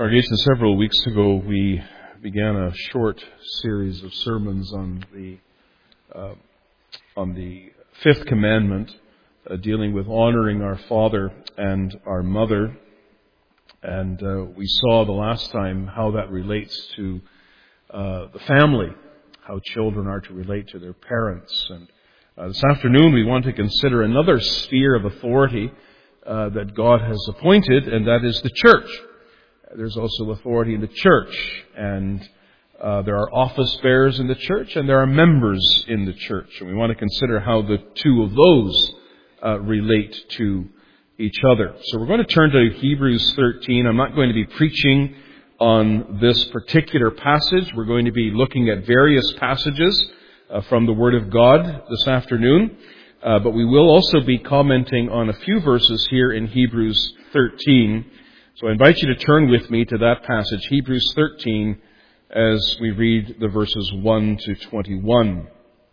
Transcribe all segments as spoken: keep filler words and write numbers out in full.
Congregation, several weeks ago we began a short series of sermons on the uh, on the fifth commandment, uh, dealing with honoring our father and our mother. And uh, we saw the last time how that relates to uh, the family, how children are to relate to their parents. And uh, this afternoon we want to consider another sphere of authority uh, that God has appointed, and that is the church. There's also authority in the church, and uh, there are office bearers in the church, and there are members in the church. And we want to consider how the two of those uh, relate to each other. So we're going to turn to Hebrews thirteen. I'm not going to be preaching on this particular passage. We're going to be looking at various passages uh, from the Word of God this afternoon. Uh, but we will also be commenting on a few verses here in Hebrews thirteen. So I invite you to turn with me to that passage, Hebrews thirteen, as we read the verses one to twenty-one.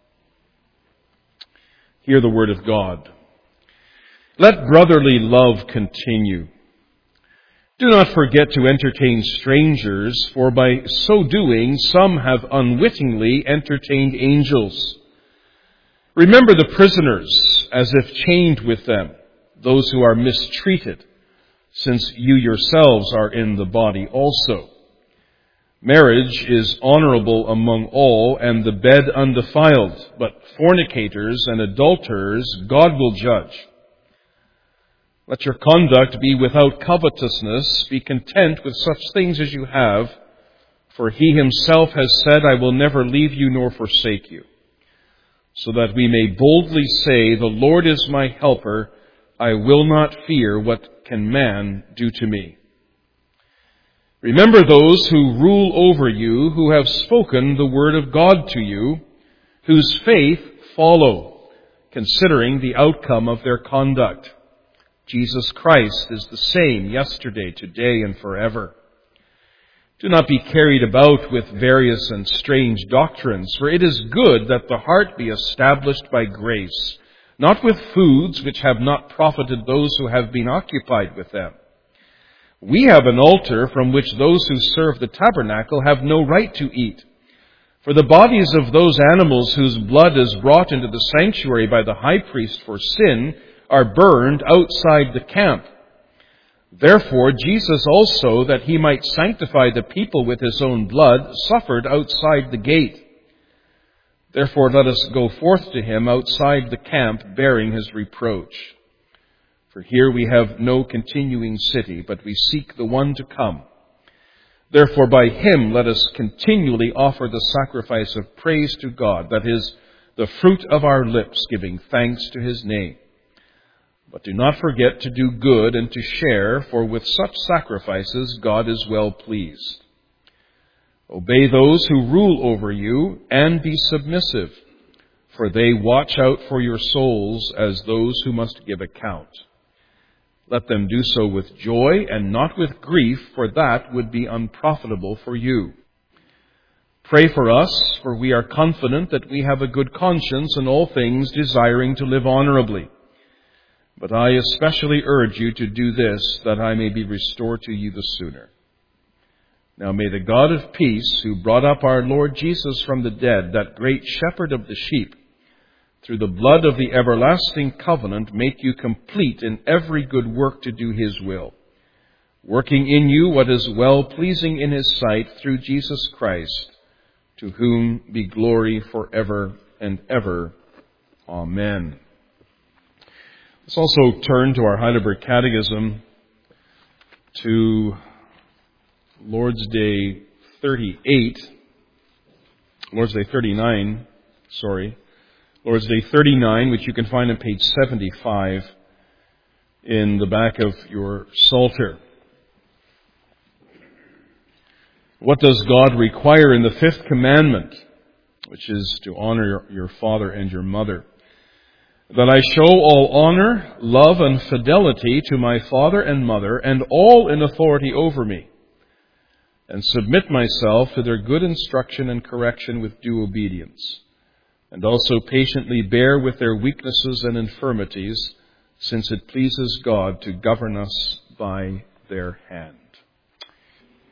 Hear the word of God. Let brotherly love continue. Do not forget to entertain strangers, for by so doing some have unwittingly entertained angels. Remember the prisoners as if chained with them, those who are mistreated, since you yourselves are in the body also. Marriage is honorable among all, and the bed undefiled, but fornicators and adulterers God will judge. Let your conduct be without covetousness. Be content with such things as you have, for he himself has said, I will never leave you nor forsake you. So that we may boldly say, the Lord is my helper, I will not fear what can man do to me. Remember those who rule over you, who have spoken the word of God to you, whose faith follow, considering the outcome of their conduct. Jesus Christ is the same yesterday, today, and forever. Do not be carried about with various and strange doctrines, for it is good that the heart be established by grace, not with foods which have not profited those who have been occupied with them. We have an altar from which those who serve the tabernacle have no right to eat. For the bodies of those animals whose blood is brought into the sanctuary by the high priest for sin are burned outside the camp. Therefore, Jesus also, that he might sanctify the people with his own blood, suffered outside the gate. Therefore, let us go forth to him outside the camp, bearing his reproach. For here we have no continuing city, but we seek the one to come. Therefore, by him let us continually offer the sacrifice of praise to God, that is, the fruit of our lips, giving thanks to his name. But do not forget to do good and to share, for with such sacrifices God is well pleased. Obey those who rule over you, and be submissive, for they watch out for your souls as those who must give account. Let them do so with joy and not with grief, for that would be unprofitable for you. Pray for us, for we are confident that we have a good conscience in all things, desiring to live honorably. But I especially urge you to do this, that I may be restored to you the sooner. Now may the God of peace, who brought up our Lord Jesus from the dead, that great shepherd of the sheep, through the blood of the everlasting covenant, make you complete in every good work to do his will, working in you what is well-pleasing in his sight through Jesus Christ, to whom be glory forever and ever. Amen. Let's also turn to our Heidelberg Catechism to Lord's Day thirty-eight, Lord's Day thirty-nine, sorry, Lord's Day thirty-nine, which you can find on page seventy-five in the back of your Psalter. What does God require in the fifth commandment, which is to honor your, your father and your mother? That I show all honor, love, and fidelity to my father and mother, and all in authority over me, and submit myself to their good instruction and correction with due obedience, and also patiently bear with their weaknesses and infirmities, since it pleases God to govern us by their hand.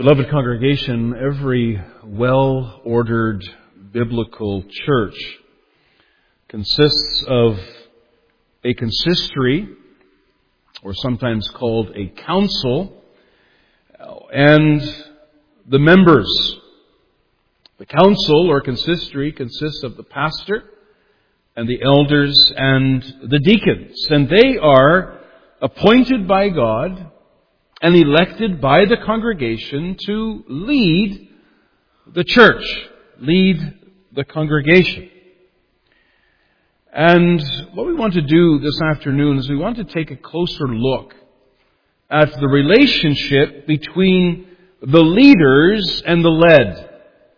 Beloved congregation, every well-ordered biblical church consists of a consistory, or sometimes called a council, and the members. The council or consistory consists of the pastor and the elders and the deacons, and they are appointed by God and elected by the congregation to lead the church, lead the congregation. And what we want to do this afternoon is we want to take a closer look at the relationship between the leaders and the led,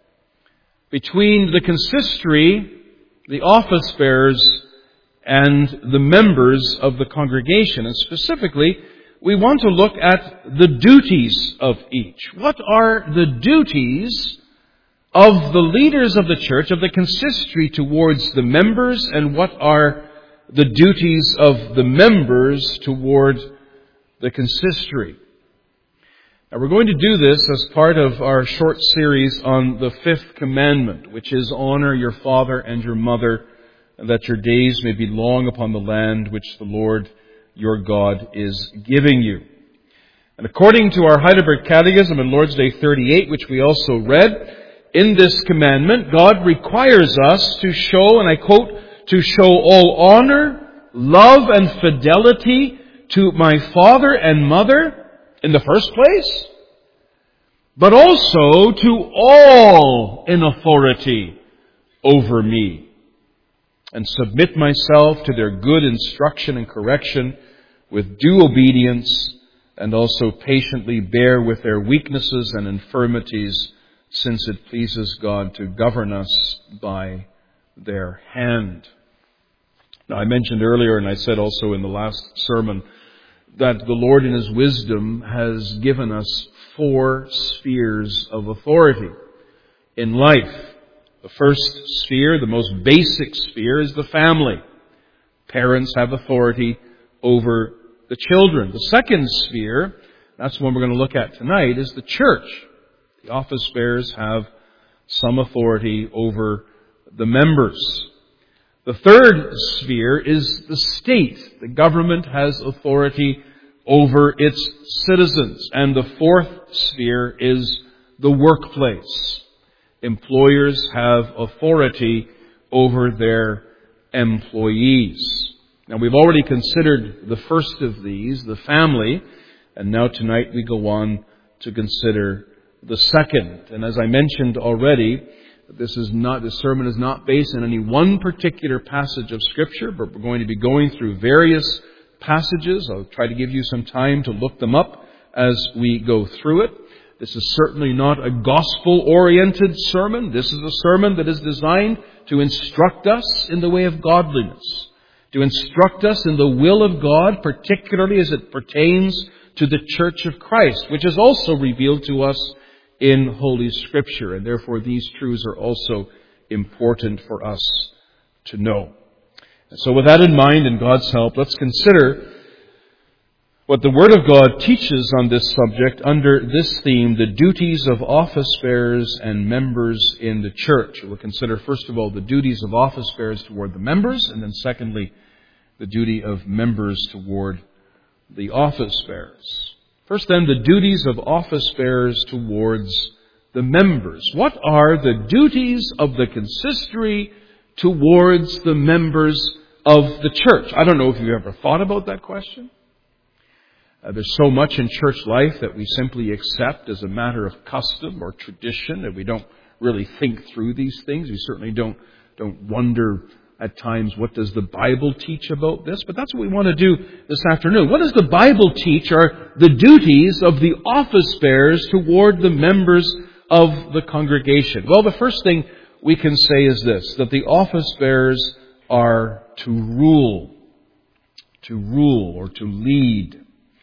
between the consistory, the office bearers, and the members of the congregation. And specifically, we want to look at the duties of each. What are the duties of the leaders of the church, of the consistory towards the members, and what are the duties of the members toward the consistory? Now, we're going to do this as part of our short series on the fifth commandment, which is honor your father and your mother, and that your days may be long upon the land which the Lord your God is giving you. And according to our Heidelberg Catechism in Lord's Day thirty-eight, which we also read, in this commandment, God requires us to show, and I quote, to show all honor, love, and fidelity to my father and mother in the first place, but also to all in authority over me, and submit myself to their good instruction and correction with due obedience, and also patiently bear with their weaknesses and infirmities, since it pleases God to govern us by their hand. Now, I mentioned earlier, and I said also in the last sermon, that the Lord in His wisdom has given us four spheres of authority in life. The first sphere, the most basic sphere, is the family. Parents have authority over the children. The second sphere, that's the one we're going to look at tonight, is the church. The office bearers have some authority over the members. The third sphere is the state. The government has authority over its citizens. And the fourth sphere is the workplace. Employers have authority over their employees. Now, we've already considered the first of these, the family, and now tonight we go on to consider the second. And as I mentioned already, this is not, this sermon is not based on any one particular passage of Scripture, but we're going to be going through various passages. I'll try to give you some time to look them up as we go through it. This is certainly not a gospel-oriented sermon. This is a sermon that is designed to instruct us in the way of godliness, to instruct us in the will of God, particularly as it pertains to the Church of Christ, which is also revealed to us in Holy Scripture. And therefore, these truths are also important for us to know. And so with that in mind, and God's help, let's consider what the Word of God teaches on this subject under this theme, the duties of office bearers and members in the church. We'll consider, first of all, the duties of office bearers toward the members, and then secondly, the duty of members toward the office bearers. First then, the duties of office bearers towards the members. What are the duties of the consistory towards the members of the church? I don't know if you've ever thought about that question. Uh, there's so much in church life that we simply accept as a matter of custom or tradition, and we don't really think through these things. We certainly don't don't wonder at times, what does the Bible teach about this? But that's what we want to do this afternoon. What does the Bible teach are the duties of the office bearers toward the members of the congregation? Well, the first thing we can say is this, that the office bearers are to rule, to rule or to lead.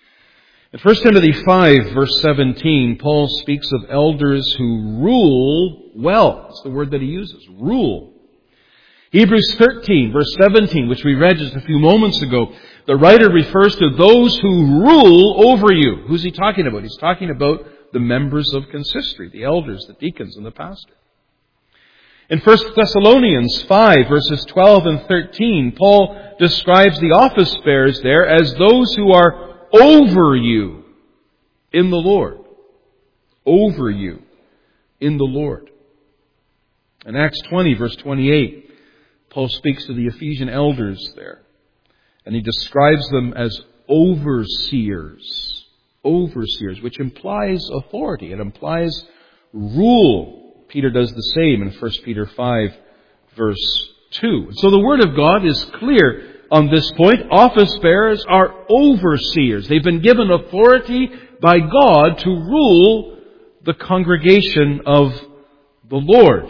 In First Timothy five, verse seventeen, Paul speaks of elders who rule well. That's the word that he uses, rule. Hebrews thirteen, verse seventeen, which we read just a few moments ago, the writer refers to those who rule over you. Who's he talking about? He's talking about the members of consistory, the elders, the deacons, and the pastor. In First Thessalonians five, verses twelve and thirteen, Paul describes the office bearers there as those who are over you in the Lord. Over you in the Lord. In Acts twenty, verse twenty-eight, Paul speaks to the Ephesian elders there, and he describes them as overseers. Overseers, which implies authority. It implies rule. Peter does the same in First Peter five, verse two. So the Word of God is clear on this point. Office bearers are overseers. They've been given authority by God to rule the congregation of the Lord.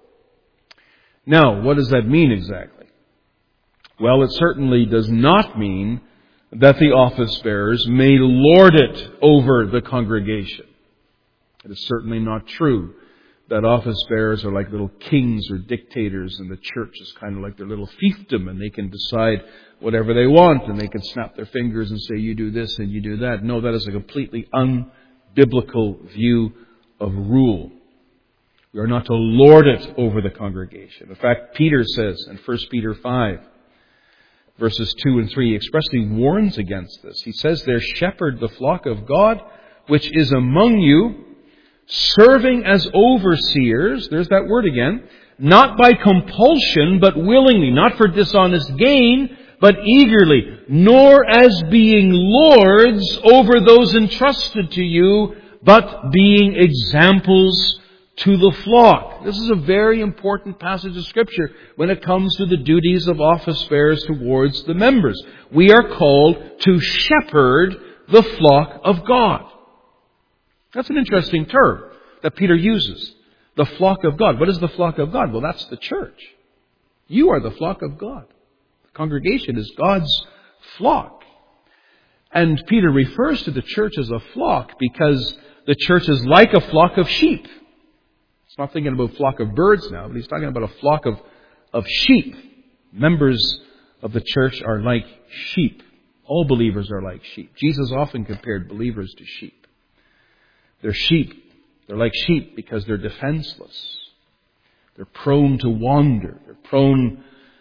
Now, what does that mean exactly? Well, it certainly does not mean that the office bearers may lord it over the congregation. It is certainly not true that office bearers are like little kings or dictators, and the church is kind of like their little fiefdom, and they can decide whatever they want, and they can snap their fingers and say, you do this and you do that. No, that is a completely unbiblical view of rule. We are not to lord it over the congregation. In fact, Peter says in First Peter five, verses two and three, he expressly warns against this. He says there, shepherd the flock of God, which is among you, serving as overseers, there's that word again, not by compulsion, but willingly, not for dishonest gain, but eagerly, nor as being lords over those entrusted to you, but being examples to the flock. This is a very important passage of Scripture when it comes to the duties of office bearers towards the members. We are called to shepherd the flock of God. That's an interesting term that Peter uses. The flock of God. What is the flock of God? Well, that's the church. You are the flock of God. The congregation is God's flock. And Peter refers to the church as a flock because the church is like a flock of sheep. He's not thinking about a flock of birds now, but he's talking about a flock of, of sheep. Members of the church are like sheep. All believers are like sheep. Jesus often compared believers to sheep. They're sheep. They're like sheep because they're defenseless. They're prone to wander. They're prone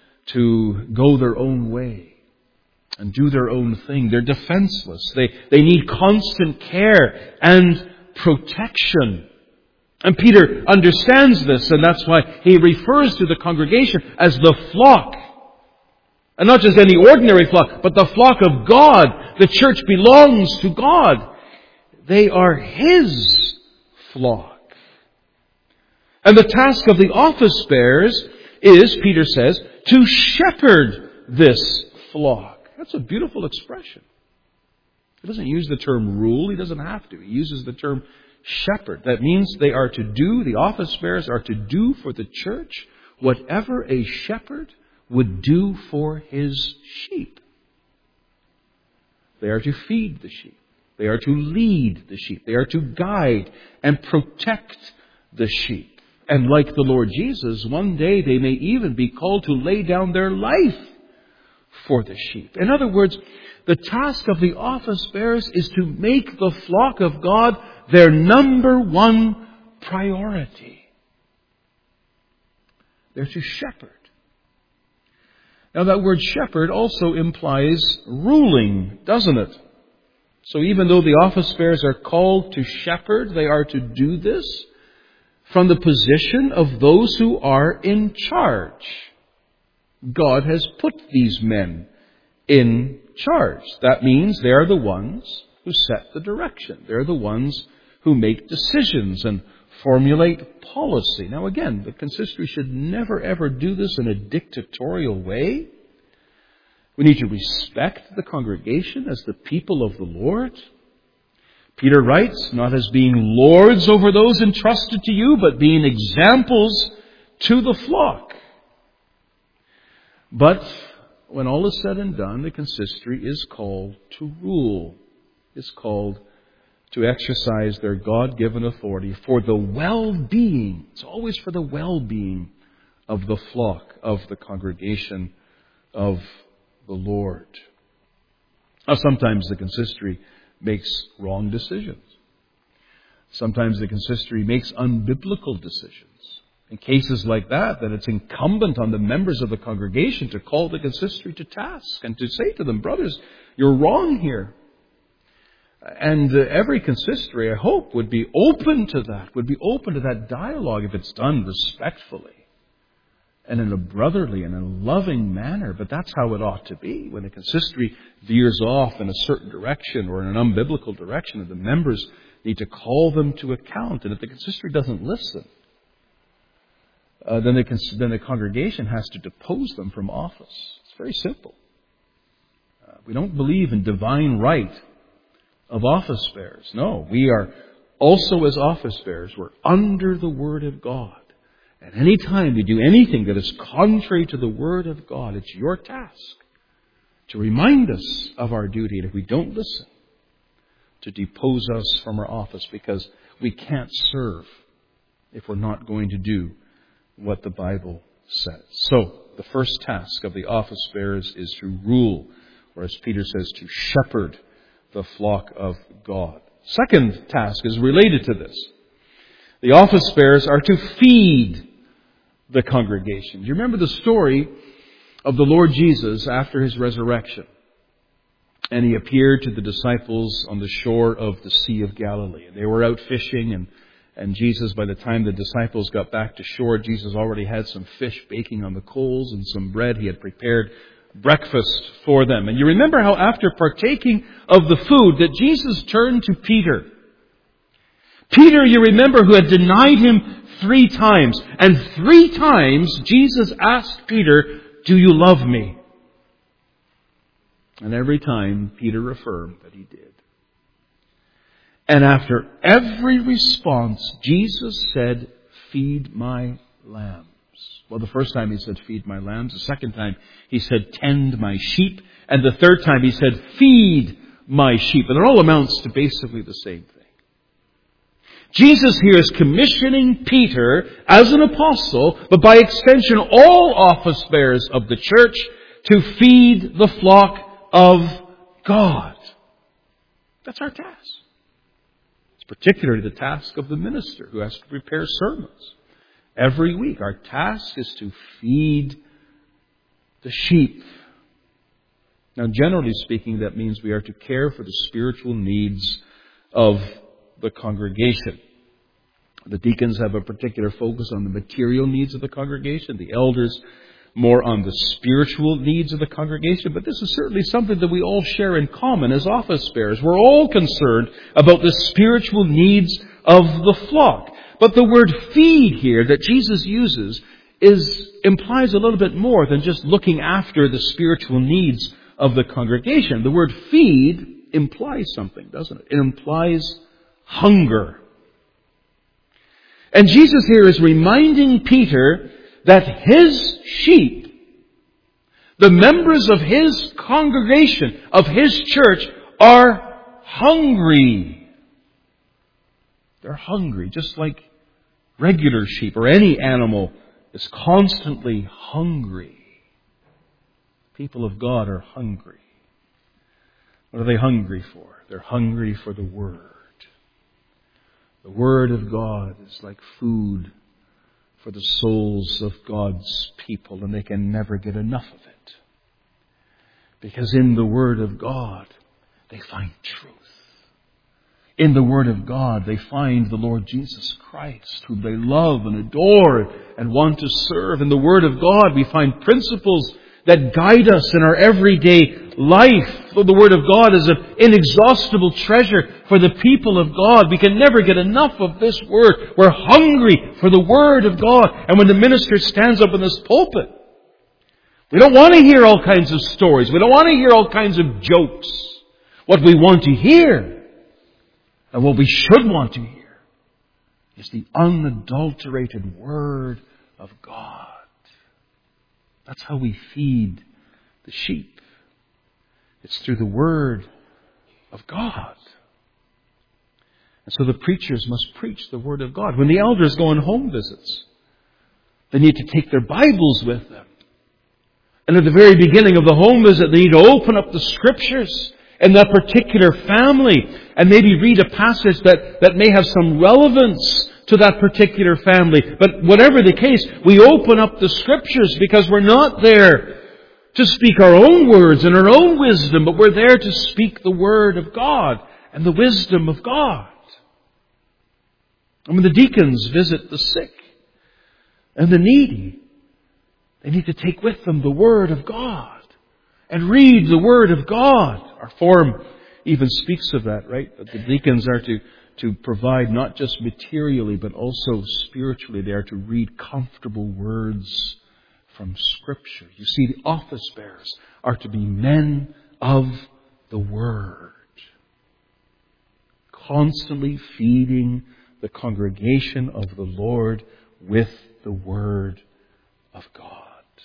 to go their own way and do their own thing. They're defenseless. They, they need constant care and protection. And Peter understands this, and that's why he refers to the congregation as the flock. And not just any ordinary flock, but the flock of God. The church belongs to God. They are His flock. And the task of the office bearers is, Peter says, to shepherd this flock. That's a beautiful expression. He doesn't use the term rule. He doesn't have to. He uses the term shepherd. That means they are to do, the office bearers are to do for the church whatever a shepherd would do for his sheep. They are to feed the sheep. They are to lead the sheep. They are to guide and protect the sheep. And like the Lord Jesus, one day they may even be called to lay down their life for the sheep. In other words, the task of the office bearers is to make the flock of God their number one priority. They're to shepherd. Now that word shepherd also implies ruling, doesn't it? So even though the office bearers are called to shepherd, they are to do this from the position of those who are in charge. God has put these men in charge. That means they are the ones who set the direction. They're the ones who make decisions and formulate policy. Now again, the consistory should never ever do this in a dictatorial way. We need to respect the congregation as the people of the Lord. Peter writes, not as being lords over those entrusted to you, but being examples to the flock. But when all is said and done, the consistory is called to rule. Is called to exercise their God-given authority for the well-being. It's always for the well-being of the flock, of the congregation of the Lord. Now, sometimes the consistory makes wrong decisions. Sometimes the consistory makes unbiblical decisions. In cases like that, then it's incumbent on the members of the congregation to call the consistory to task and to say to them, brothers, you're wrong here. And uh, every consistory, I hope, would be open to that, would be open to that dialogue if it's done respectfully and in a brotherly and a loving manner. But that's how it ought to be. When a consistory veers off in a certain direction or in an unbiblical direction, and the members need to call them to account. And if the consistory doesn't listen, uh, then, the cons- then the congregation has to depose them from office. It's very simple. Uh, we don't believe in divine right of office bearers. No, we are also as office bearers, we're under the Word of God. And any time we do anything that is contrary to the Word of God, it's your task to remind us of our duty. And if we don't listen, to depose us from our office, because we can't serve if we're not going to do what the Bible says. So, the first task of the office bearers is to rule, or as Peter says, to shepherd the flock of God. Second task is related to this. The office bearers are to feed the congregation. Do you remember the story of the Lord Jesus after His resurrection? And He appeared to the disciples on the shore of the Sea of Galilee. And they were out fishing, and, and Jesus, by the time the disciples got back to shore, Jesus already had some fish baking on the coals and some bread. He had prepared breakfast for them. And you remember how after partaking of the food that Jesus turned to Peter. Peter, you remember, who had denied Him three times. And three times Jesus asked Peter, do you love me? And every time Peter affirmed that he did. And after every response, Jesus said, feed my lambs. Well, the first time He said, feed my lambs. The second time He said, tend my sheep. And the third time He said, feed my sheep. And it all amounts to basically the same thing. Jesus here is commissioning Peter as an apostle, but by extension all office bearers of the church, to feed the flock of God. That's our task. It's particularly the task of the minister who has to prepare sermons every week. Our task is to feed the sheep. Now, generally speaking, that means we are to care for the spiritual needs of the congregation. The deacons have a particular focus on the material needs of the congregation. The elders more on the spiritual needs of the congregation. But this is certainly something that we all share in common as office bearers. We're all concerned about the spiritual needs of the flock. But the word feed here that Jesus uses is implies a little bit more than just looking after the spiritual needs of the congregation. The word feed implies something, doesn't it? It implies hunger. And Jesus here is reminding Peter that his sheep, the members of his congregation, of his church, are hungry. They're hungry, just like regular sheep or any animal is constantly hungry. People of God are hungry. What are they hungry for? They're hungry for the Word. The Word of God is like food for the souls of God's people, and they can never get enough of it. Because in the Word of God, they find truth. In the Word of God, they find the Lord Jesus Christ, whom they love and adore and want to serve. In the Word of God, we find principles that guide us in our everyday life. For the Word of God is an inexhaustible treasure for the people of God. We can never get enough of this Word. We're hungry for the Word of God. And when the minister stands up in this pulpit, we don't want to hear all kinds of stories. We don't want to hear all kinds of jokes. What we want to hear, and what we should want to hear, is the unadulterated Word of God. That's how we feed the sheep. It's through the Word of God. And so the preachers must preach the Word of God. When the elders go on home visits, they need to take their Bibles with them. And at the very beginning of the home visit, they need to open up the Scriptures in that particular family, and maybe read a passage that, that may have some relevance to that particular family. But whatever the case, we open up the Scriptures because we're not there to speak our own words and our own wisdom, but we're there to speak the Word of God and the wisdom of God. And when the deacons visit the sick and the needy, they need to take with them the Word of God and read the Word of God. Our form even speaks of that, right? That the deacons are to, to provide not just materially, but also spiritually. They are to read comfortable words from Scripture. You see, the office bearers are to be men of the Word, constantly feeding the congregation of the Lord with the Word of God.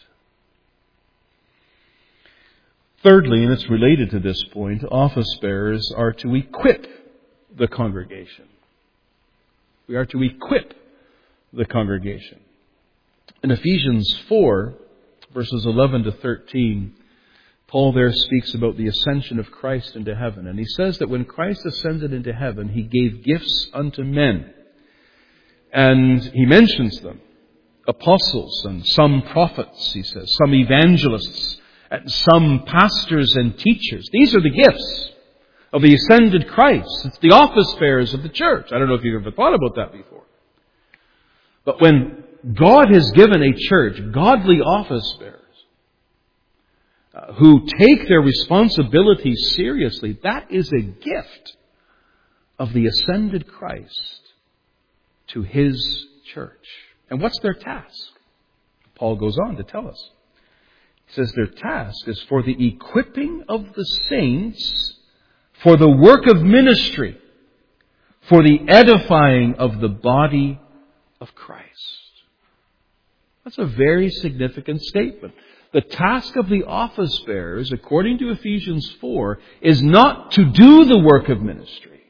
Thirdly, and it's related to this point, office bearers are to equip the congregation. We are to equip the congregation. In Ephesians four, verses eleven to thirteen, Paul there speaks about the ascension of Christ into heaven. And he says that when Christ ascended into heaven, He gave gifts unto men. And he mentions them. Apostles and some prophets, he says, some evangelists, and some pastors and teachers. These are the gifts of the ascended Christ. It's the office bearers of the church. I don't know if you've ever thought about that before. But when God has given a church godly office bearers uh, who take their responsibility seriously, that is a gift of the ascended Christ to His church. And what's their task? Paul goes on to tell us. He says their task is for the equipping of the saints for the work of ministry, for the edifying of the body of Christ. That's a very significant statement. The task of the office bearers, according to Ephesians four, is not to do the work of ministry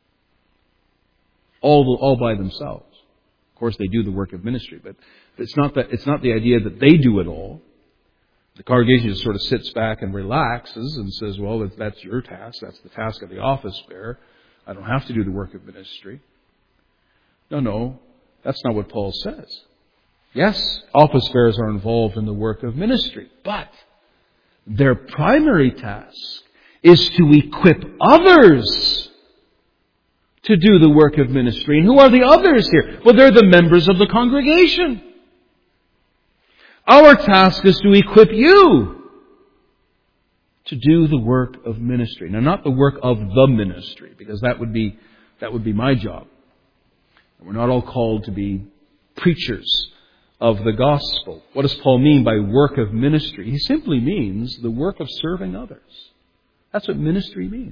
all, all by themselves. Of course, they do the work of ministry, but it's not that, it's not the idea that they do it all. The congregation just sort of sits back and relaxes and says, well, if that's your task, that's the task of the office bearer. I don't have to do the work of ministry. No, no, that's not what Paul says. Yes, office bearers are involved in the work of ministry, but their primary task is to equip others to do the work of ministry. And who are the others here? Well, they're the members of the congregation. Our task is to equip you to do the work of ministry. Now, not the work of the ministry, because that would be, that would be my job. We're not all called to be preachers of the gospel. What does Paul mean by work of ministry? He simply means the work of serving others. That's what ministry means.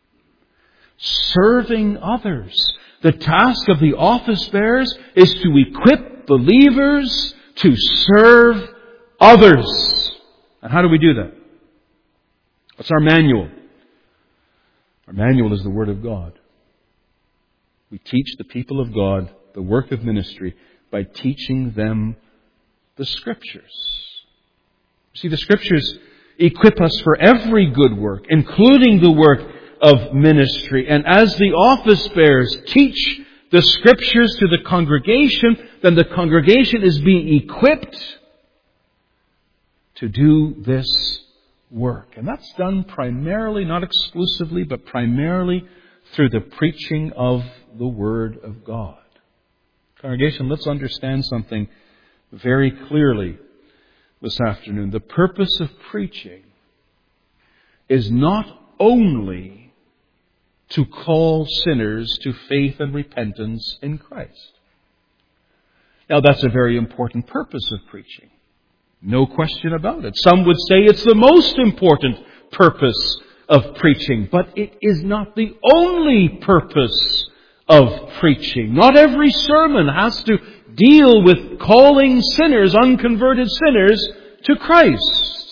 Serving others. The task of the office bearers is to equip believers to serve others. And how do we do that? What's our manual? Our manual is the Word of God. We teach the people of God the work of ministry by teaching them the Scriptures. See, the Scriptures equip us for every good work, including the work of ministry. And as the office bearers teach the Scriptures to the congregation, then the congregation is being equipped to do this work. And that's done primarily, not exclusively, but primarily through the preaching of the Word of God. Congregation, let's understand something very clearly this afternoon. The purpose of preaching is not only to call sinners to faith and repentance in Christ. Now, that's a very important purpose of preaching. No question about it. Some would say it's the most important purpose of preaching, but it is not the only purpose of preaching. Not every sermon has to deal with calling sinners, unconverted sinners, to Christ.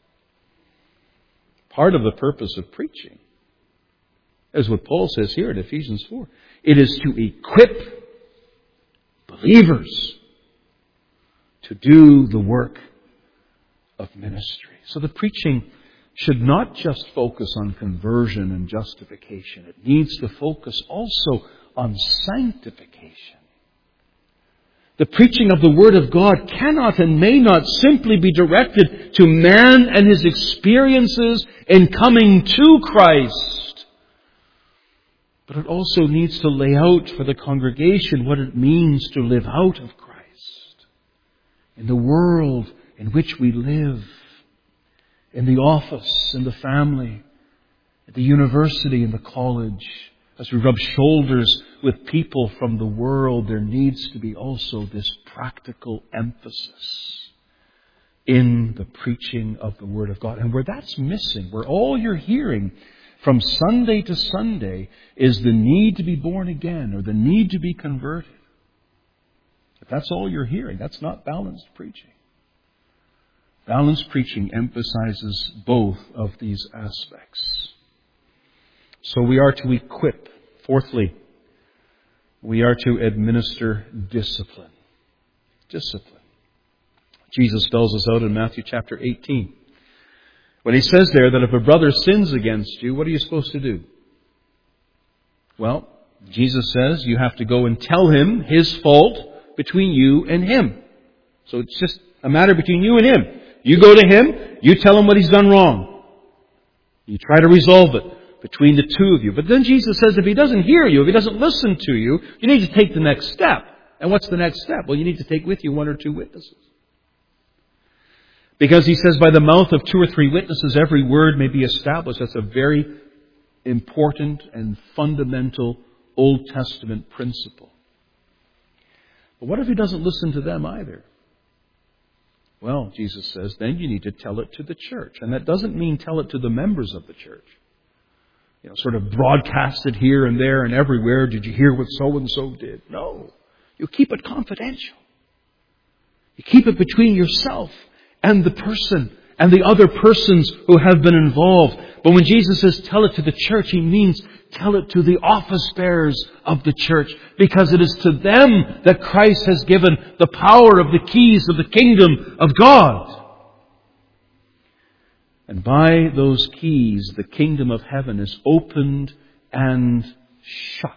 Part of the purpose of preaching is what Paul says here in Ephesians four. It is to equip believers to do the work of ministry. So the preaching should not just focus on conversion and justification. It needs to focus also on sanctification. The preaching of the Word of God cannot and may not simply be directed to man and his experiences in coming to Christ. But it also needs to lay out for the congregation what it means to live out of Christ in the world in which we live, in the office, in the family, at the university, in the college. As we rub shoulders with people from the world, there needs to be also this practical emphasis in the preaching of the Word of God. And where that's missing, where all you're hearing from Sunday to Sunday is the need to be born again or the need to be converted. If that's all you're hearing, that's not balanced preaching. Balanced preaching emphasizes both of these aspects. So we are to equip. Fourthly, we are to administer discipline. Discipline. Jesus spells this out in Matthew chapter eighteen. When he says there that if a brother sins against you, what are you supposed to do? Well, Jesus says you have to go and tell him his fault between you and him. So it's just a matter between you and him. You go to him, you tell him what he's done wrong. You try to resolve it between the two of you. But then Jesus says if he doesn't hear you, if he doesn't listen to you, you need to take the next step. And what's the next step? Well, you need to take with you one or two witnesses. Because he says by the mouth of two or three witnesses every word may be established. That's a very important and fundamental Old Testament principle. But what if he doesn't listen to them either? Well, Jesus says, then you need to tell it to the church. And that doesn't mean tell it to the members of the church. You know, sort of broadcast it here and there and everywhere. Did you hear what so-and-so did? No. You keep it confidential. You keep it between yourself and the person and the other persons who have been involved. But when Jesus says tell it to the church, he means tell it to the office bearers of the church. Because it is to them that Christ has given the power of the keys of the kingdom of God. And by those keys, the kingdom of heaven is opened and shut.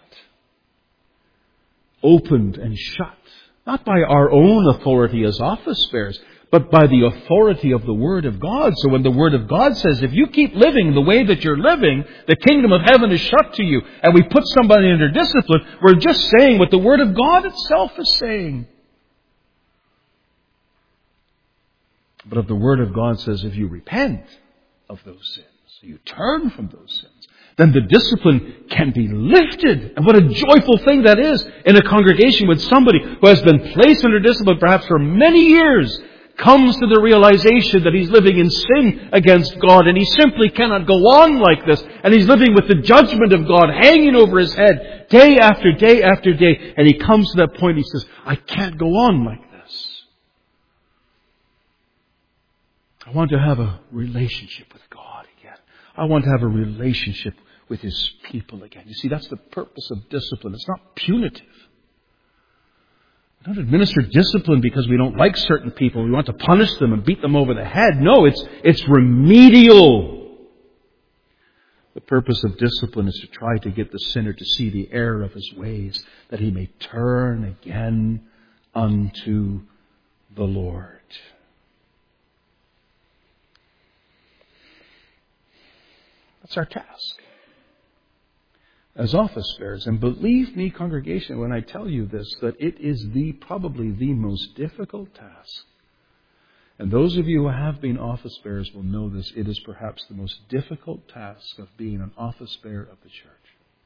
Opened and shut. Not by our own authority as office bearers, but by the authority of the Word of God. So when the Word of God says, if you keep living the way that you're living, the kingdom of heaven is shut to you, and we put somebody under discipline, we're just saying what the Word of God itself is saying. But if the Word of God says, if you repent of those sins, you turn from those sins, then the discipline can be lifted. And what a joyful thing that is in a congregation when somebody who has been placed under discipline perhaps for many years comes to the realization that he's living in sin against God and he simply cannot go on like this. And he's living with the judgment of God hanging over his head day after day after day. And he comes to that point, he says, I can't go on like this. I want to have a relationship with God again. I want to have a relationship with His people again. You see, that's the purpose of discipline. It's not punitive. We don't administer discipline because we don't like certain people. We want to punish them and beat them over the head. No, it's, it's remedial. The purpose of discipline is to try to get the sinner to see the error of his ways, that he may turn again unto the Lord. That's our task as office bearers. And believe me, congregation, when I tell you this, that it is the probably the most difficult task. And those of you who have been office bearers will know this. It is perhaps the most difficult task of being an office bearer of the church.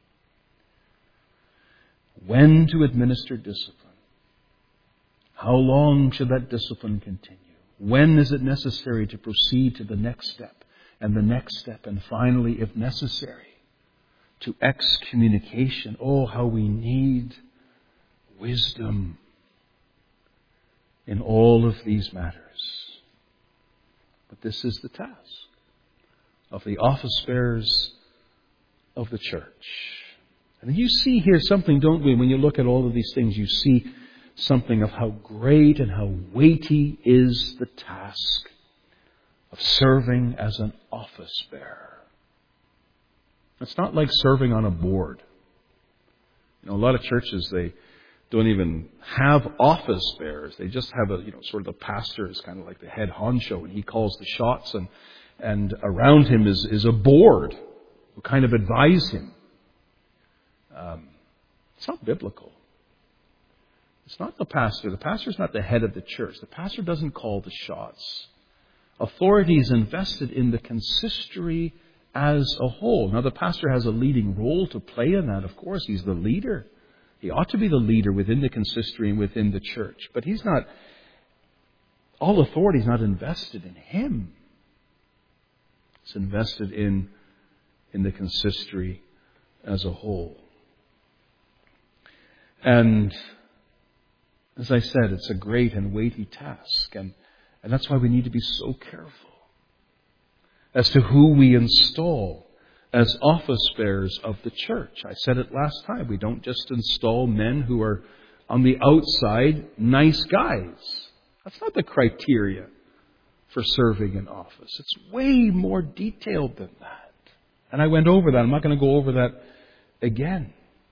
When to administer discipline. How long should that discipline continue? When is it necessary to proceed to the next step and the next step and finally, if necessary, to excommunication? Oh, how we need wisdom in all of these matters. But this is the task of the office bearers of the church. And you see here something, don't we? When you look at all of these things, you see something of how great and how weighty is the task of serving as an office bearer. It's not like serving on a board. You know, a lot of churches, they don't even have office bearers. They just have a, you know, sort of the pastor is kind of like the head honcho, and he calls the shots, and and around him is, is a board who kind of advise him. Um, it's not biblical. It's not the pastor. The pastor is not the head of the church. The pastor doesn't call the shots. Authority is invested in the consistory as a whole. Now, the pastor has a leading role to play in that, of course. He's the leader. He ought to be the leader within the consistory and within the church. But he's not, all authority is not invested in him. It's invested in, in the consistory as a whole. And as I said, it's a great and weighty task. And, and that's why we need to be so careful as to who we install as office bearers of the church. I said it last time. We don't just install men who are on the outside nice guys. That's not the criteria for serving in office. It's way more detailed than that. And I went over that. I'm not going to go over that again.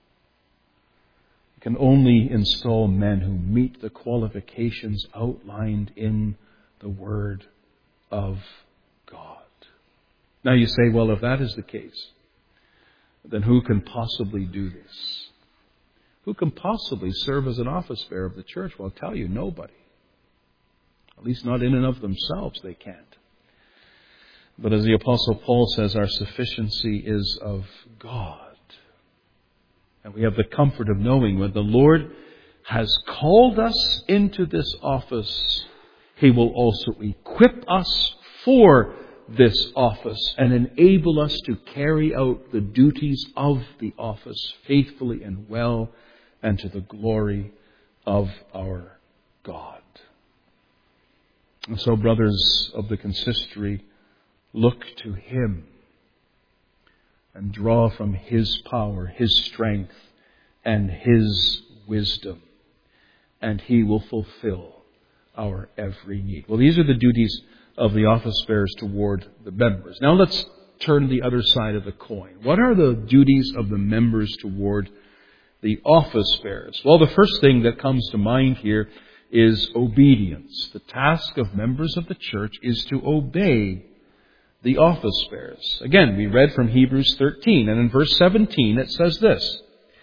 You can only install men who meet the qualifications outlined in the Word of God. Now you say, well, if that is the case, then who can possibly do this? Who can possibly serve as an office bearer of the church? Well, I'll tell you, nobody. At least not in and of themselves, they can't. But as the Apostle Paul says, our sufficiency is of God. And we have the comfort of knowing when the Lord has called us into this office, He will also equip us for this office and enable us to carry out the duties of the office faithfully and well and to the glory of our God. And so, brothers of the consistory, look to Him and draw from His power, His strength, and His wisdom, and He will fulfill our every need. Well, these are the duties of the office bearers toward the members. Now let's turn the other side of the coin. What are the duties of the members toward the office bearers? Well, the first thing that comes to mind here is obedience. The task of members of the church is to obey the office bearers. Again, we read from Hebrews thirteen, and in verse seventeen it says this: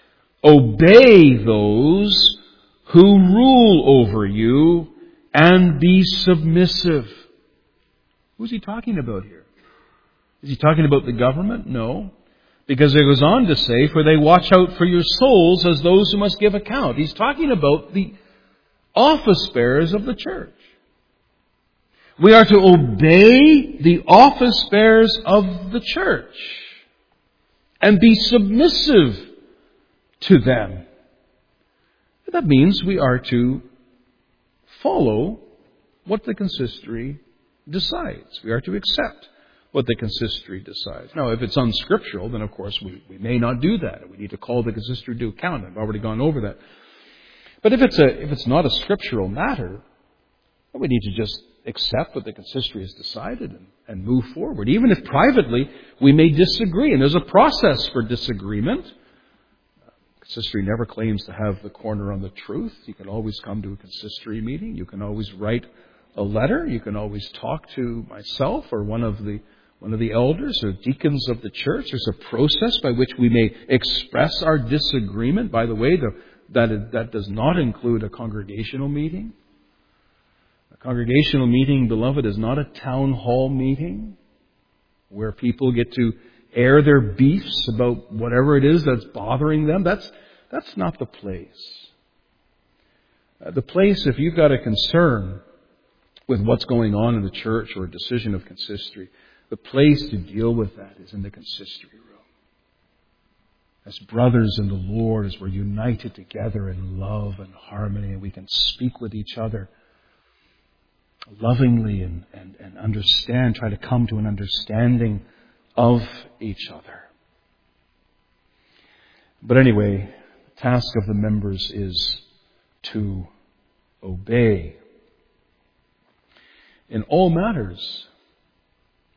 obey those who rule over you and be submissive. Who's he talking about here? Is he talking about the government? No. Because it goes on to say, for they watch out for your souls as those who must give account. He's talking about the office bearers of the church. We are to obey the office bearers of the church and be submissive to them. That means we are to follow what the consistory decides. We are to accept what the consistory decides. Now, if it's unscriptural, then of course we, we may not do that. We need to call the consistory to account. I've already gone over that. But if it's a if it's not a scriptural matter, then we need to just accept what the consistory has decided and, and move forward. Even if privately we may disagree, and there's a process for disagreement. Consistory never claims to have the corner on the truth. You can always come to a consistory meeting. You can always write a letter. You can always talk to myself or one of the one of the elders or deacons of the church. There's a process by which we may express our disagreement. By the way, the, that that does not include a congregational meeting. A congregational meeting, beloved, is not a town hall meeting where people get to air their beefs about whatever it is that's bothering them. That's that's not the place. Uh, the place, if you've got a concern with what's going on in the church or a decision of consistory, the place to deal with that is in the consistory room. As brothers in the Lord, as we're united together in love and harmony, and we can speak with each other lovingly and, and, and understand, try to come to an understanding of each other. But anyway, the task of the members is to obey in all matters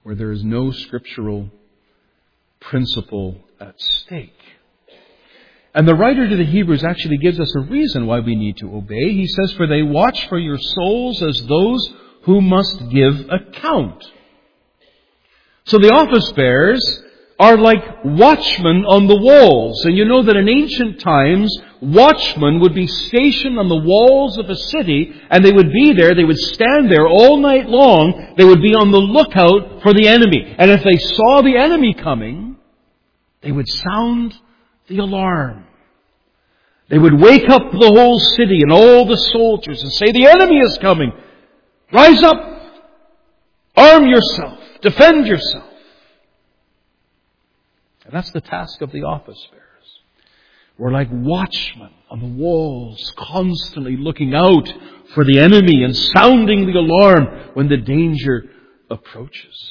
where there is no scriptural principle at stake. And the writer to the Hebrews actually gives us a reason why we need to obey. He says, "For they watch for your souls as those who must give account." So the office bearers are like watchmen on the walls. And you know that in ancient times, watchmen would be stationed on the walls of a city, and they would be there, they would stand there all night long, they would be on the lookout for the enemy. And if they saw the enemy coming, they would sound the alarm. They would wake up the whole city and all the soldiers and say, "The enemy is coming! Rise up! Arm yourself! Defend yourself!" And that's the task of the office bearers. We're like watchmen on the walls, constantly looking out for the enemy and sounding the alarm when the danger approaches.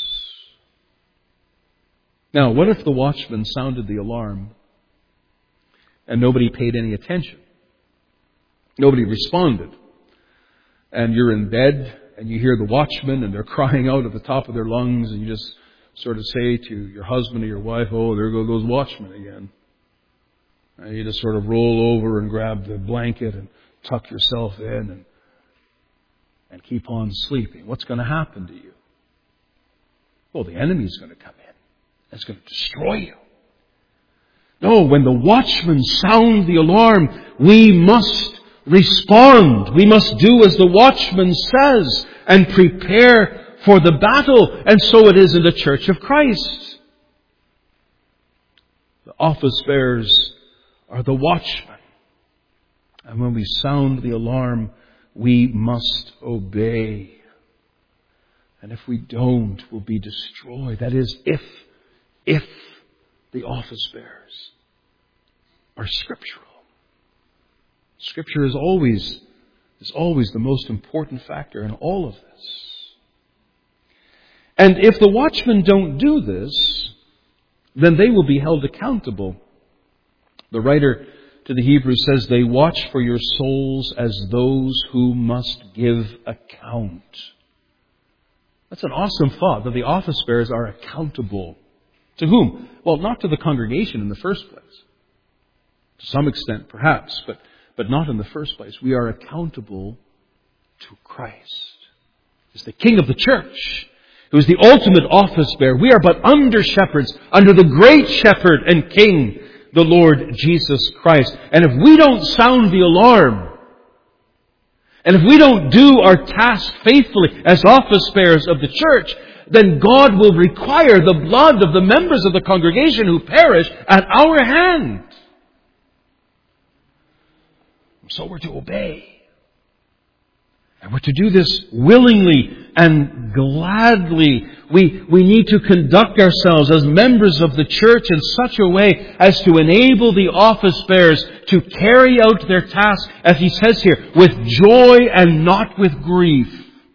Now, what if the watchman sounded the alarm and nobody paid any attention? Nobody responded. And you're in bed and you hear the watchmen and they're crying out at the top of their lungs, and you just sort of say to your husband or your wife, "Oh, there go those watchmen again." And you just sort of roll over and grab the blanket and tuck yourself in and, and keep on sleeping. What's going to happen to you? Well, the enemy's going to come in. It's going to destroy you. No, when the watchmen sound the alarm, we must respond. We must do as the watchman says and prepare for the battle. And so it is in the Church of Christ. The office bearers are the watchmen. And when we sound the alarm, we must obey. And if we don't, we'll be destroyed. That is, if, if the office bearers are scriptural. Scripture is always, is always the most important factor in all of this. And if the watchmen don't do this, then they will be held accountable. The writer to the Hebrews says, "They watch for your souls as those who must give account." That's an awesome thought, that the office bearers are accountable. To whom? Well, not to the congregation in the first place. To some extent, perhaps, but, but not in the first place. We are accountable to Christ. He's the King of the church, who is the ultimate office bearer. We are but under-shepherds under the great shepherd and King, the Lord Jesus Christ. And if we don't sound the alarm, and if we don't do our task faithfully as office bearers of the church, then God will require the blood of the members of the congregation who perish at our hand. So we're to obey. And we're to do this willingly and gladly. We, we need to conduct ourselves as members of the church in such a way as to enable the office bearers to carry out their task, as he says here, with joy and not with grief.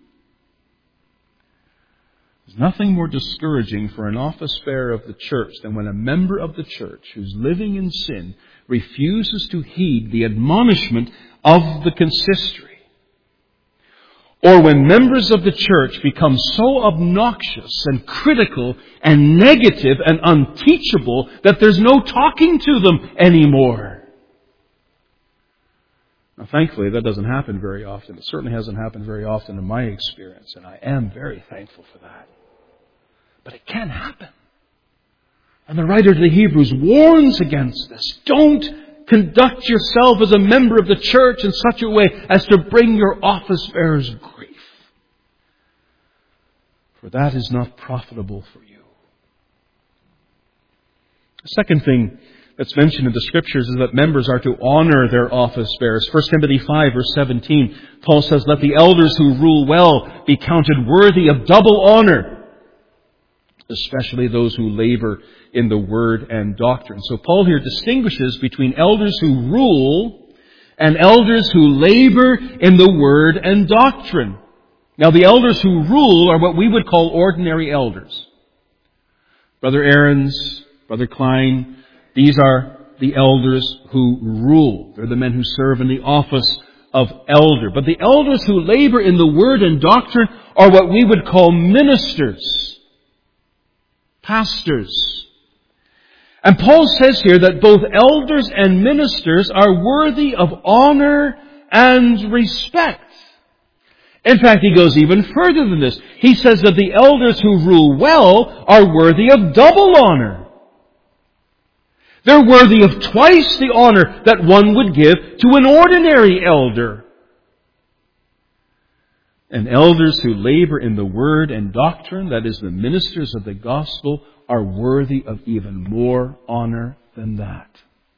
There's nothing more discouraging for an office bearer of the church than when a member of the church who's living in sin refuses to heed the admonishment of the consistory. Or when members of the church become so obnoxious and critical and negative and unteachable that there's no talking to them anymore. Now, thankfully, that doesn't happen very often. It certainly hasn't happened very often in my experience, and I am very thankful for that. But it can happen. And the writer to the Hebrews warns against this. Don't conduct yourself as a member of the church in such a way as to bring your office bearers grief. For that is not profitable for you. The second thing that's mentioned in the Scriptures is that members are to honor their office bearers. First Timothy five, verse seventeen, Paul says, "Let the elders who rule well be counted worthy of double honor, especially those who labor in the word and doctrine." So Paul here distinguishes between elders who rule and elders who labor in the word and doctrine. Now, the elders who rule are what we would call ordinary elders. Brother Aarons, Brother Klein, these are the elders who rule. They're the men who serve in the office of elder. But the elders who labor in the word and doctrine are what we would call ministers. pastors. And Paul says here that both elders and ministers are worthy of honor and respect. In fact, he goes even further than this. He says that the elders who rule well are worthy of double honor. They're worthy of twice the honor that one would give to an ordinary elder. And elders who labor in the word and doctrine, that is, the ministers of the gospel, are worthy of even more honor than that.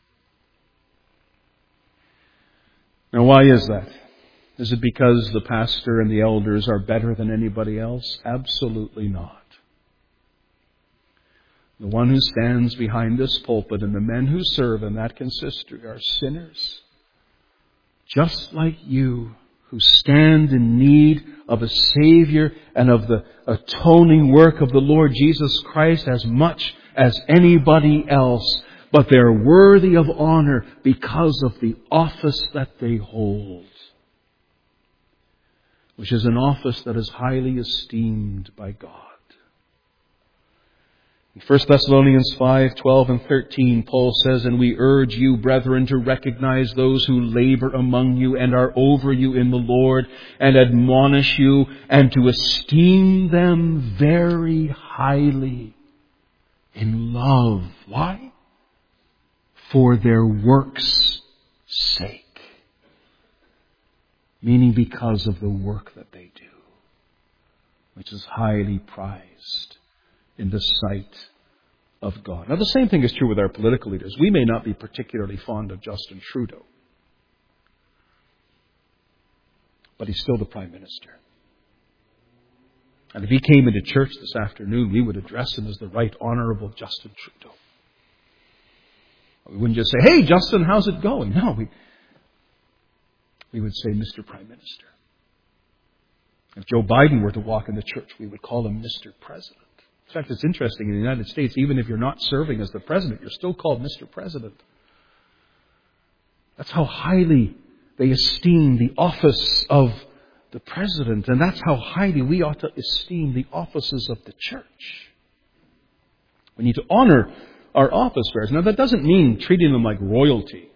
Now, why is that? Is it because the pastor and the elders are better than anybody else? Absolutely not. The one who stands behind this pulpit and the men who serve in that consistory are sinners, just like you, who stand in need of a Savior and of the atoning work of the Lord Jesus Christ as much as anybody else. But they're worthy of honor because of the office that they hold, which is an office that is highly esteemed by God. In First Thessalonians five, twelve and thirteen, Paul says, "And we urge you, brethren, to recognize those who labor among you and are over you in the Lord, and admonish you, and to esteem them very highly in love." Why? For their work's sake. Meaning because of the work that they do, which is highly prized in the sight of God. Now, the same thing is true with our political leaders. We may not be particularly fond of Justin Trudeau, but he's still the Prime Minister. And if he came into church this afternoon, we would address him as the Right Honourable Justin Trudeau. We wouldn't just say, "Hey, Justin, how's it going?" No, we, we would say, "Mister Prime Minister." If Joe Biden were to walk in the church, we would call him Mister President. In fact, it's interesting, in the United States, even if you're not serving as the President, you're still called Mister President. That's how highly they esteem the office of the President, and that's how highly we ought to esteem the offices of the church. We need to honor our office bearers. Now, that doesn't mean treating them like royalty.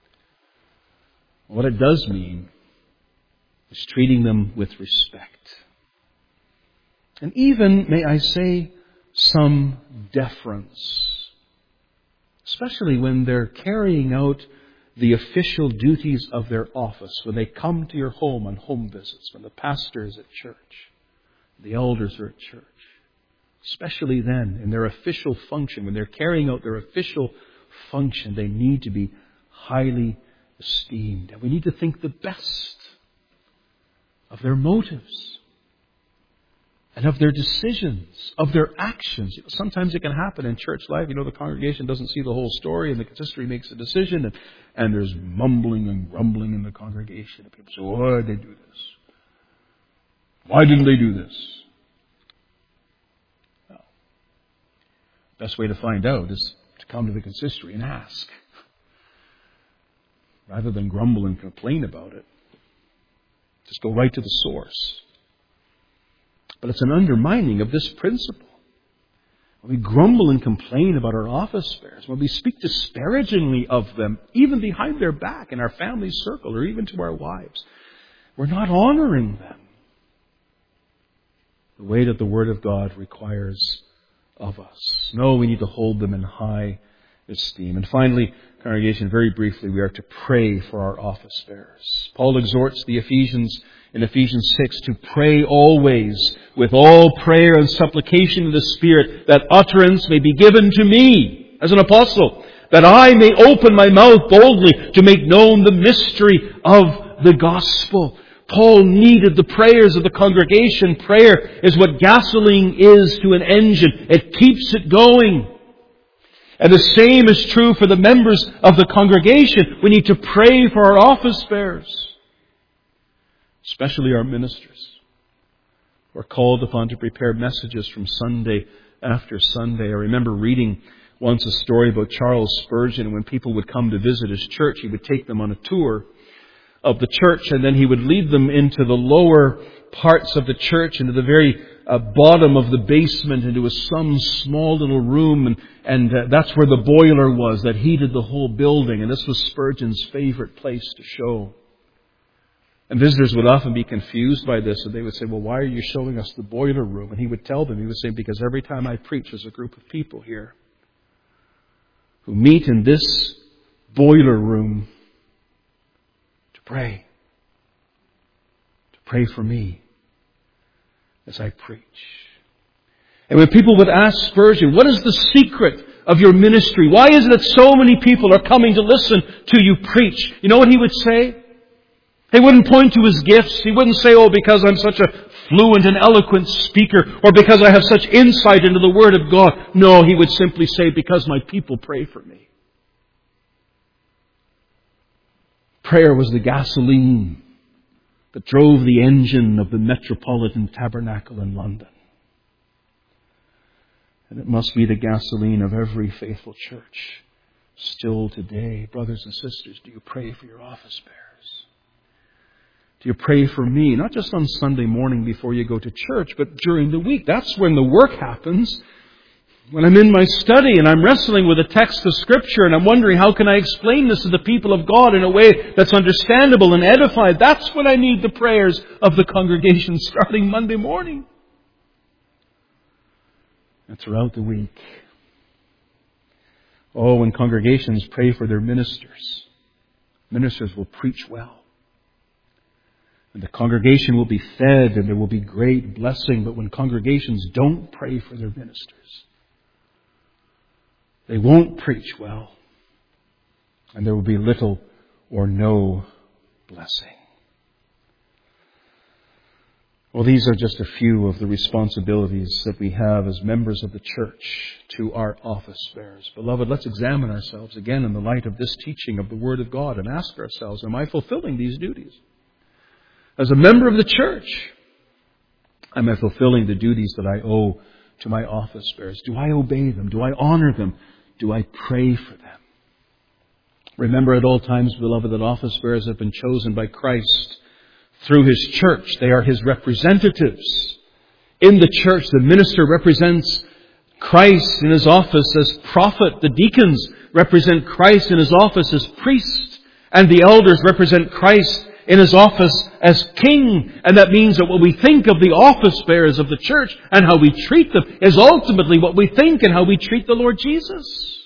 What it does mean is treating them with respect. And even, may I say, some deference. Especially when they're carrying out the official duties of their office, when they come to your home on home visits, when the pastor is at church, the elders are at church. Especially then, in their official function, when they're carrying out their official function, they need to be highly esteemed. And we need to think the best of their motives and of their decisions, of their actions. You know, sometimes it can happen in church life. You know, the congregation doesn't see the whole story, and the consistory makes a decision, and, and there's mumbling and grumbling in the congregation. And people say, "Why did they do this? Why didn't they do this?" Well, the best way to find out is to come to the consistory and ask, rather than grumble and complain about it. Just go right to the source. But it's an undermining of this principle. When we grumble and complain about our office bearers, when we speak disparagingly of them, even behind their back in our family circle or even to our wives, we're not honoring them the way that the Word of God requires of us. No, we need to hold them in high esteem. And finally, congregation, very briefly, we are to pray for our office bearers. Paul exhorts the Ephesians in Ephesians six to pray always with all prayer and supplication in the Spirit, that utterance may be given to me as an apostle, that I may open my mouth boldly to make known the mystery of the gospel. Paul needed the prayers of the congregation. Prayer is what gasoline is to an engine. It keeps it going. And the same is true for the members of the congregation. We need to pray for our office bearers, especially our ministers, who are called upon to prepare messages from Sunday after Sunday. I remember reading once a story about Charles Spurgeon. When people would come to visit his church, he would take them on a tour of the church, and then he would lead them into the lower parts of the church, into the very uh, bottom of the basement into a, some small little room, and, and uh, that's where the boiler was that heated the whole building, and this was Spurgeon's favorite place to show. And visitors would often be confused by this, and they would say, well, why are you showing us the boiler room? And he would tell them, he would say, because every time I preach, there's a group of people here who meet in this boiler room to pray. To pray for me as I preach. And when people would ask Spurgeon, what is the secret of your ministry? Why is it that so many people are coming to listen to you preach? You know what he would say? He wouldn't point to his gifts. He wouldn't say, oh, because I'm such a fluent and eloquent speaker, or because I have such insight into the Word of God. No, he would simply say, because my people pray for me. Prayer was the gasoline that drove the engine of the Metropolitan Tabernacle in London. And it must be the gasoline of every faithful church still today. Brothers and sisters, do you pray for your office bearers? Do you pray for me? Not just on Sunday morning before you go to church, but during the week. That's when the work happens. When I'm in my study and I'm wrestling with a text of Scripture and I'm wondering how can I explain this to the people of God in a way that's understandable and edified. That's when I need the prayers of the congregation starting Monday morning. And throughout the week. Oh, when congregations pray for their ministers, ministers will preach well. And the congregation will be fed and there will be great blessing. But when congregations don't pray for their ministers, they won't preach well. And there will be little or no blessing. Well, these are just a few of the responsibilities that we have as members of the church to our office bearers. Beloved, let's examine ourselves again in the light of this teaching of the Word of God and ask ourselves, am I fulfilling these duties? As a member of the church, am I fulfilling the duties that I owe to my office bearers? Do I obey them? Do I honor them? Do I pray for them? Remember at all times, beloved, that office bearers have been chosen by Christ through His church. They are His representatives. In the church, the minister represents Christ in his office as prophet. The deacons represent Christ in his office as priest. And the elders represent Christ in His office as king. And that means that what we think of the office bearers of the church and how we treat them is ultimately what we think and how we treat the Lord Jesus.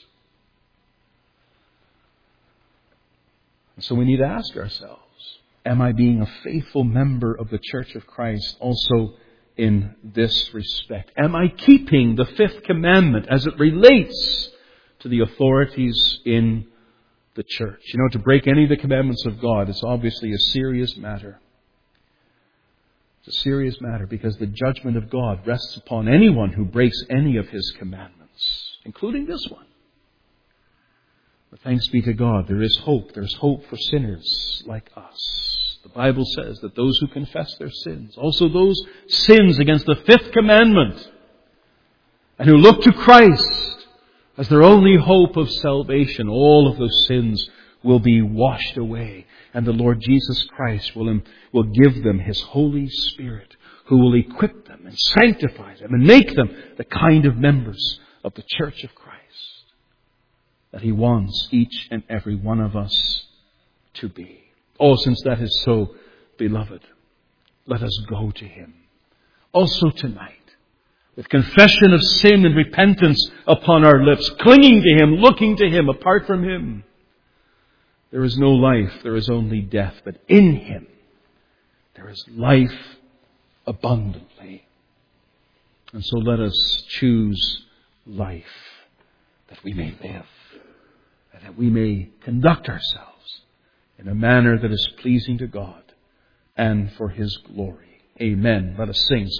So we need to ask ourselves, am I being a faithful member of the Church of Christ also in this respect? Am I keeping the fifth commandment as it relates to the authorities in the church? You know, to break any of the commandments of God is obviously a serious matter. It's a serious matter because the judgment of God rests upon anyone who breaks any of His commandments, including this one. But thanks be to God, there is hope. There's hope for sinners like us. The Bible says that those who confess their sins, also those sins against the fifth commandment, and who look to Christ as their only hope of salvation, all of those sins will be washed away. And the Lord Jesus Christ will, will give them His Holy Spirit, who will equip them and sanctify them and make them the kind of members of the Church of Christ that He wants each and every one of us to be. Oh, since that is so, beloved, let us go to Him. Also tonight, with confession of sin and repentance upon our lips, clinging to Him, looking to Him. Apart from Him, there is no life, there is only death. But in Him, there is life abundantly. And so let us choose life, that we may live, and that we may conduct ourselves in a manner that is pleasing to God and for His glory. Amen. Let us sing.